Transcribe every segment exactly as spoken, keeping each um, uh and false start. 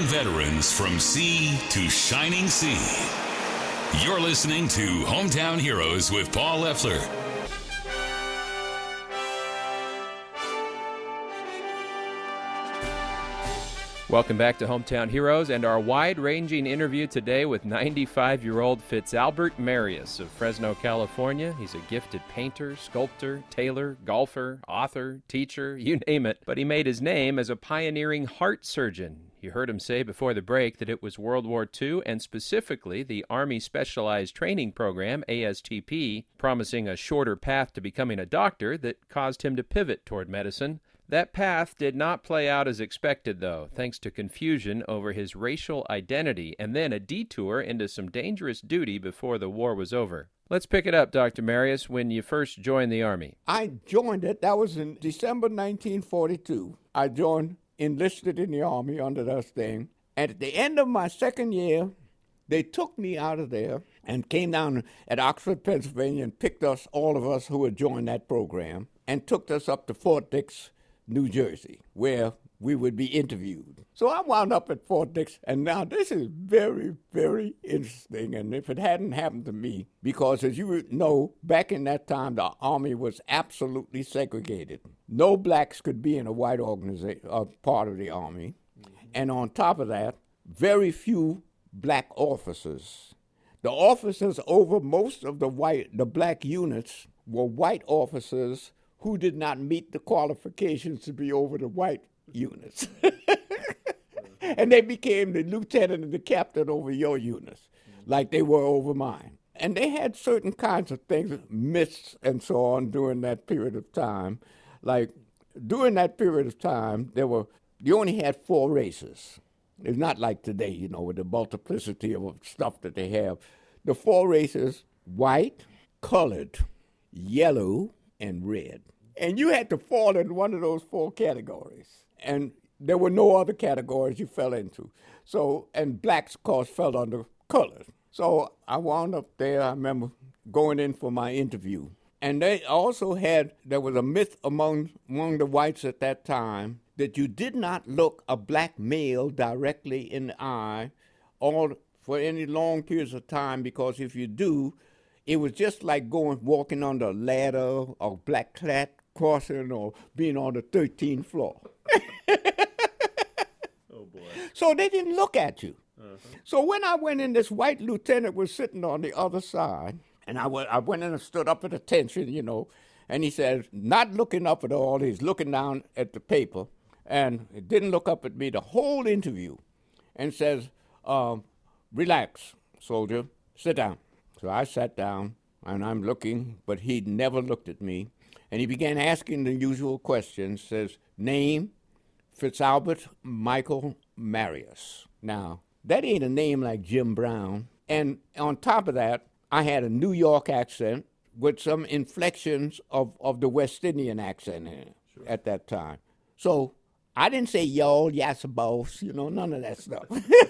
veterans from sea to shining sea. You're listening to Hometown Heroes with Paul Leffler. Welcome back to Hometown Heroes and our wide-ranging interview today with ninety-five-year-old Fitzalbert Marius of Fresno, California. He's a gifted painter, sculptor, tailor, golfer, author, teacher, you name it. But he made his name as a pioneering heart surgeon. You heard him say before the break that it was World War Two and specifically the Army Specialized Training Program, A S T P, promising a shorter path to becoming a doctor that caused him to pivot toward medicine. That path did not play out as expected, though, thanks to confusion over his racial identity and then a detour into some dangerous duty before the war was over. Let's pick it up, Doctor Marius, when you first joined the Army. I joined it. That was in December nineteen forty-two. I joined, enlisted in the Army under that thing. And at the end of my second year, they took me out of there and came down at Oxford, Pennsylvania, and picked us, all of us who had joined that program, and took us up to Fort Dix, New Jersey, where we would be interviewed. So I wound up at Fort Dix, and now this is very, very interesting, and if it hadn't happened to me, because as you know, back in that time, the Army was absolutely segregated. No blacks could be in a white organization, uh, part of the Army, mm-hmm. and on top of that, very few black officers. The officers over most of the white, the black units were white officers who did not meet the qualifications to be over the white units. And they became the lieutenant and the captain over your units, like they were over mine. And they had certain kinds of things, myths and so on, during that period of time. Like, during that period of time, there were, you only had four races. It's not like today, you know, with the multiplicity of stuff that they have. The four races, white, colored, yellow, and red. And you had to fall in one of those four categories. And there were no other categories you fell into. So, and blacks, of course, fell under colors. So I wound up there, I remember going in for my interview. And they also had, there was a myth among, among the whites at that time that you did not look a black male directly in the eye all for any long periods of time, because if you do, it was just like going, walking on the ladder or black cat crossing or being on the thirteenth floor. Oh, boy. So they didn't look at you. Uh-huh. So when I went in, this white lieutenant was sitting on the other side, and I went, I went in and stood up at attention, you know, and he said, not looking up at all, he's looking down at the paper, and he didn't look up at me the whole interview, and says, um, relax, soldier, sit down. So I sat down, and I'm looking, but he never looked at me. And he began asking the usual questions, says, name, Fitzalbert Michael Marius. Now, that ain't a name like Jim Brown. And on top of that, I had a New York accent with some inflections of, of the West Indian accent in it sure. at that time. So I didn't say y'all, yes, boss, you know, none of that stuff.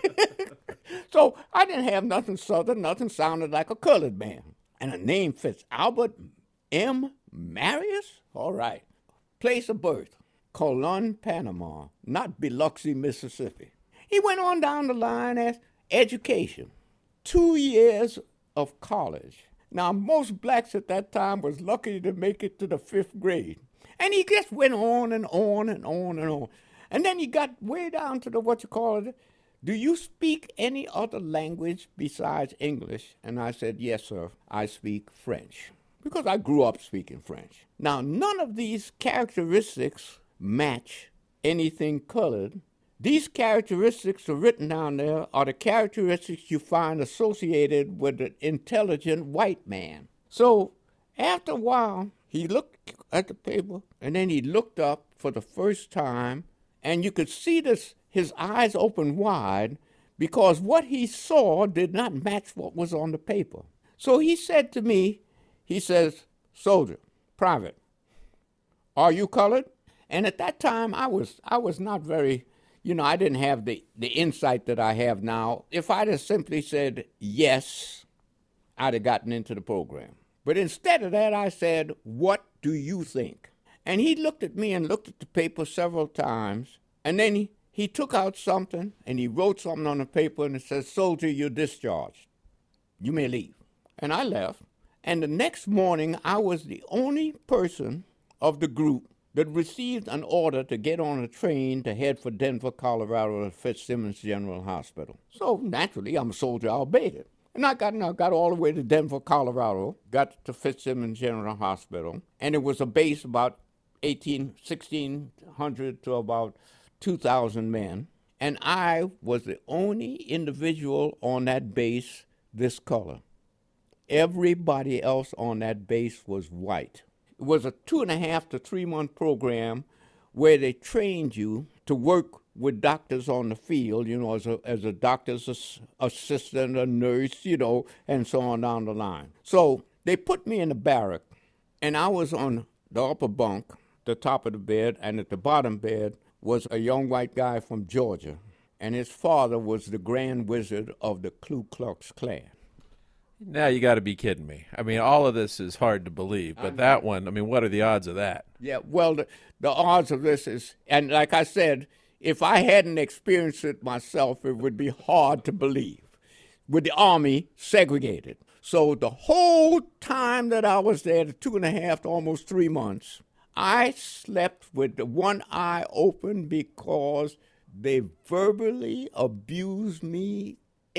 So I didn't have nothing Southern, nothing sounded like a colored man. And a name Fitzalbert M. Marius? All right. Place of birth, Colon, Panama, not Biloxi, Mississippi. He went on down the line as education, two years of college. Now, most blacks at that time was lucky to make it to the fifth grade. And he just went on and on and on and on. And then he got way down to the, what you call it, do you speak any other language besides English? And I said, yes, sir, I speak French, because I grew up speaking French. Now, none of these characteristics match anything colored. These characteristics are written down there are the characteristics you find associated with an intelligent white man. So after a while, he looked at the paper, and then he looked up for the first time, and you could see this, his eyes open wide, because what he saw did not match what was on the paper. So he said to me, he says, soldier, private, are you colored? And at that time, I was I was not very, you know, I didn't have the, the insight that I have now. If I'd have simply said yes, I'd have gotten into the program. But instead of that, I said, what do you think? And he looked at me and looked at the paper several times, and then he, he took out something and he wrote something on the paper and it says, "Soldier, you're discharged. You may leave." And I left. And the next morning, I was the only person of the group that received an order to get on a train to head for Denver, Colorado, to Fitzsimmons General Hospital. So naturally, I'm a soldier, I obeyed it. And I got, I got all the way to Denver, Colorado, got to Fitzsimmons General Hospital, and it was a base about eighteen, sixteen hundred to about two thousand men. And I was the only individual on that base this color. Everybody else on that base was white. It was a two and a half to three month program where they trained you to work with doctors on the field, you know, as a, as a doctor's ass- assistant, a nurse, you know, and so on down the line. So they put me in the barrack, and I was on the upper bunk, the top of the bed, and at the bottom bed was a young white guy from Georgia, and his father was the Grand Wizard of the Ku Klux Klan. Now you got to be kidding me. I mean, all of this is hard to believe, but that one, I mean, what are the odds of that? Yeah, well, the, the odds of this is, and like I said, if I hadn't experienced it myself, it would be hard to believe. With the Army segregated. So the whole time that I was there, the two and a half to almost three months, I slept with the one eye open because they verbally abused me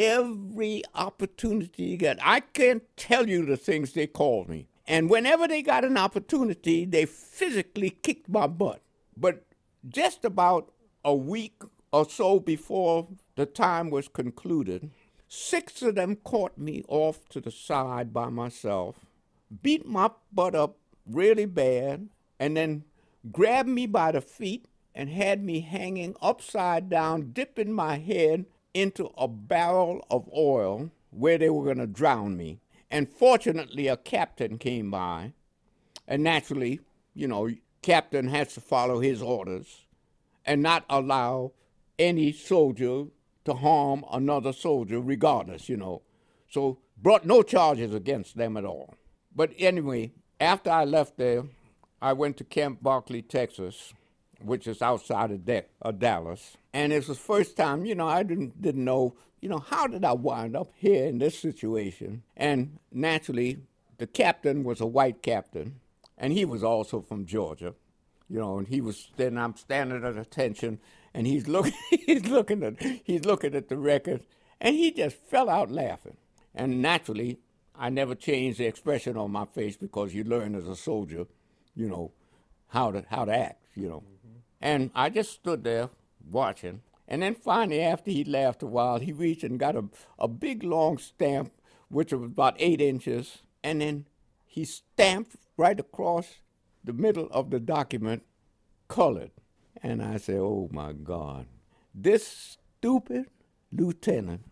every opportunity that I can't tell you the things they called me. And whenever they got an opportunity, they physically kicked my butt. But just about a week or so before the time was concluded, six of them caught me off to the side by myself, beat my butt up really bad, and then grabbed me by the feet and had me hanging upside down, dipping my head into a barrel of oil where they were going to drown me. And fortunately, a captain came by. And naturally, you know, captain has to follow his orders and not allow any soldier to harm another soldier regardless, you know. So brought no charges against them at all. But anyway, after I left there, I went to Camp Barkley, Texas, which is outside of, De- of Dallas. And it was the first time, you know, I didn't didn't know, you know, how did I wind up here in this situation? And naturally, the captain was a white captain, and he was also from Georgia, you know, and he was, then I'm standing at attention, and he's looking, he's looking at, he's looking at the record, and he just fell out laughing. And naturally, I never changed the expression on my face because you learn as a soldier, you know, how to how to act, you know. Mm-hmm. And I just stood there watching. And then finally, after he laughed a while, he reached and got a, a big, long stamp, which was about eight inches. And then he stamped right across the middle of the document, colored. And I said, oh, my God. This stupid lieutenant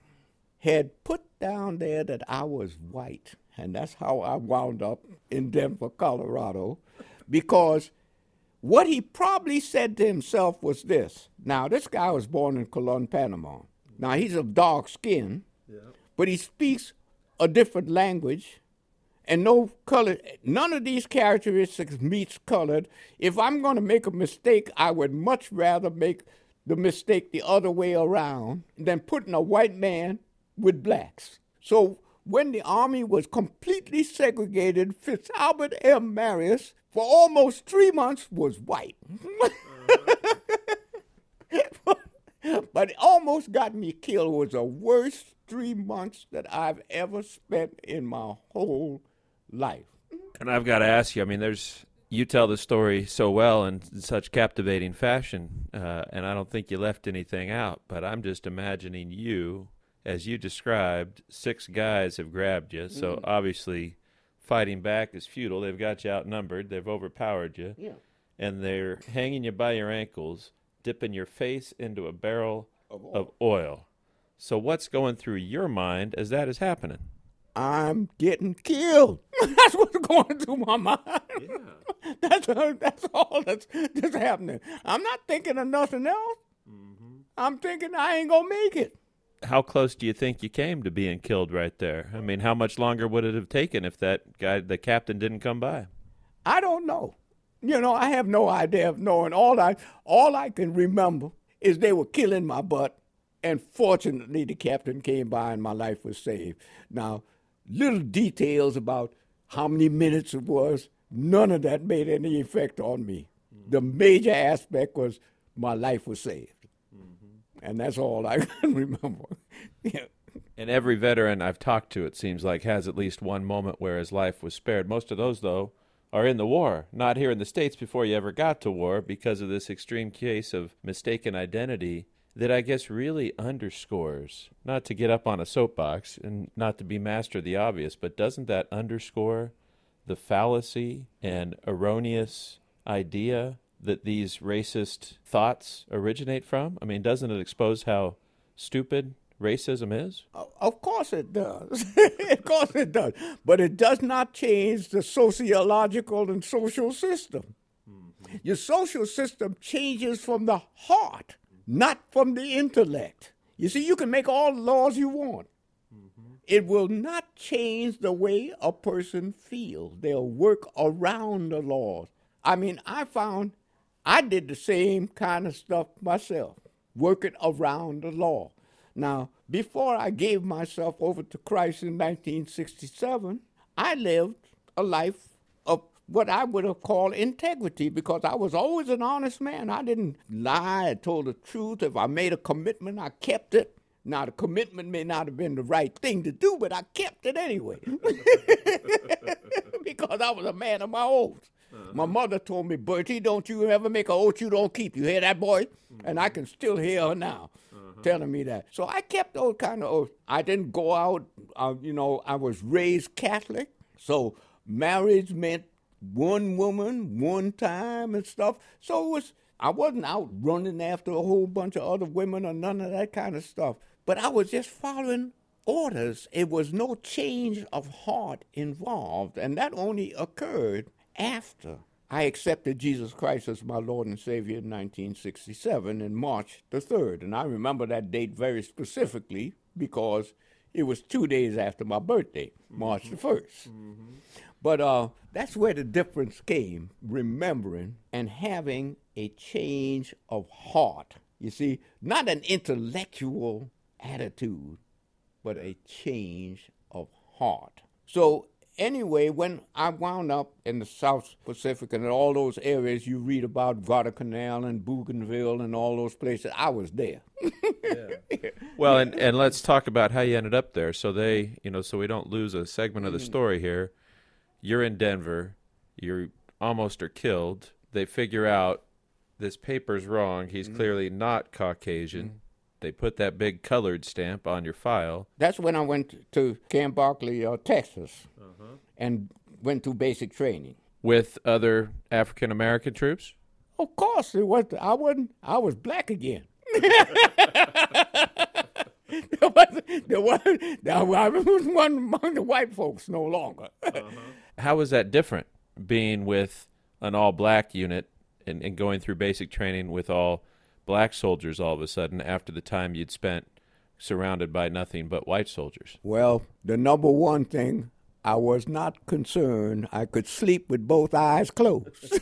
had put down there that I was white. And that's how I wound up in Denver, Colorado, because what he probably said to himself was this. Now, this guy was born in Colon, Panama. Now, he's of dark skin, yeah. But he speaks a different language, and no color. None of these characteristics meets colored. If I'm going to make a mistake, I would much rather make the mistake the other way around than putting a white man with blacks. So when the Army was completely segregated, Fitzalbert M. Marius, for almost three months, was white. But it almost got me killed. It was the worst three months that I've ever spent in my whole life. And I've got to ask you, I mean, there's you tell the story so well in such captivating fashion, uh, and I don't think you left anything out, but I'm just imagining you, as you described, six guys have grabbed you, so mm. obviously fighting back is futile. They've got you outnumbered. They've overpowered you. Yeah. And they're hanging you by your ankles, dipping your face into a barrel of oil. of oil. So what's going through your mind as that is happening? I'm getting killed. That's what's going through my mind. Yeah. that's, that's all that's, that's happening. I'm not thinking of nothing else. Mm-hmm. I'm thinking I ain't going to make it. How close do you think you came to being killed right there? I mean, how much longer would it have taken if that guy, the captain, didn't come by? I don't know. You know, I have no idea of knowing. All I, all I can remember is they were killing my butt, and fortunately the captain came by and my life was saved. Now, little details about how many minutes it was, none of that made any effect on me. Mm-hmm. The major aspect was my life was saved. Mm-hmm. And that's all I can remember. Yeah. And every veteran I've talked to, it seems like, has at least one moment where his life was spared. Most of those, though, are in the war, not here in the States before you ever got to war, because of this extreme case of mistaken identity that I guess really underscores, not to get up on a soapbox and not to be master of the obvious, but doesn't that underscore the fallacy and erroneous idea that these racist thoughts originate from? I mean, doesn't it expose how stupid racism is? Of course it does. Of course it does. But it does not change the sociological and social system. Mm-hmm. Your social system changes from the heart, not from the intellect. You see, you can make all the laws you want. Mm-hmm. It will not change the way a person feels. They'll work around the laws. I mean, I found I did the same kind of stuff myself, working around the law. Now, before I gave myself over to Christ in nineteen sixty-seven, I lived a life of what I would have called integrity, because I was always an honest man. I didn't lie. I told the truth. If I made a commitment, I kept it. Now, the commitment may not have been the right thing to do, but I kept it anyway because I was a man of my oath. Uh-huh. My mother told me, Bertie, don't you ever make an oath you don't keep. You hear that, boy? Mm-hmm. And I can still hear her now. Uh-huh. Telling me that. So I kept those kind of oaths. I didn't go out, uh, you know, I was raised Catholic. So marriage meant one woman, one time and stuff. So it was, I wasn't out running after a whole bunch of other women or none of that kind of stuff. But I was just following orders. It was no change of heart involved. And that only occurred after I accepted Jesus Christ as my Lord and Savior in nineteen sixty-seven in March the third. And I remember that date very specifically because it was two days after my birthday, March mm-hmm. the first. Mm-hmm. But uh, that's where the difference came, remembering and having a change of heart. You see, not an intellectual attitude, but a change of heart. So anyway, when I wound up in the South Pacific and in all those areas you read about, Guadalcanal and Bougainville and all those places, I was there. Yeah. Well, and, and let's talk about how you ended up there. So they, you know, so we don't lose a segment of the story here. You're in Denver. You almost are killed. They figure out this paper's wrong. He's mm-hmm. clearly not Caucasian. Mm-hmm. They put that big colored stamp on your file. That's when I went to Camp Barkley, uh, Texas, uh-huh. and went through basic training. With other African-American troops? Of course. It was, I wasn't. I was black again. there was, there was, there was one among the white folks no longer. uh-huh. How was that different, being with an all-black unit and, and going through basic training with all black soldiers all of a sudden after the time you'd spent surrounded by nothing but white soldiers? Well, the number one thing, I was not concerned. I could sleep with both eyes closed.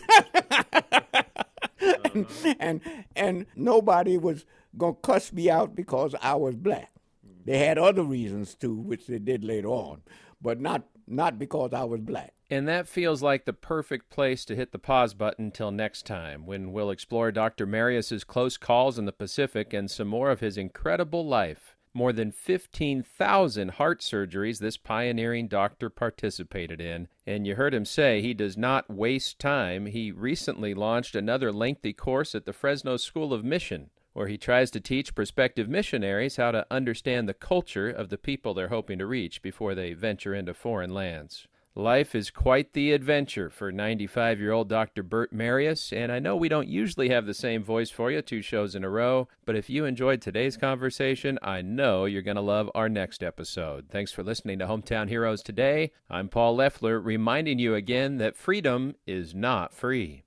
and, and and nobody was going to cuss me out because I was black. They had other reasons too, which they did later on, but not not because I was black. And that feels like the perfect place to hit the pause button till next time, when we'll explore Doctor Marius's close calls in the Pacific and some more of his incredible life. More than fifteen thousand heart surgeries this pioneering doctor participated in. And you heard him say he does not waste time. He recently launched another lengthy course at the Fresno School of Mission, where he tries to teach prospective missionaries how to understand the culture of the people they're hoping to reach before they venture into foreign lands. Life is quite the adventure for ninety-five-year-old Doctor Bert Marius, and I know we don't usually have the same voice for you two shows in a row, but if you enjoyed today's conversation, I know you're going to love our next episode. Thanks for listening to Hometown Heroes today. I'm Paul Leffler, reminding you again that freedom is not free.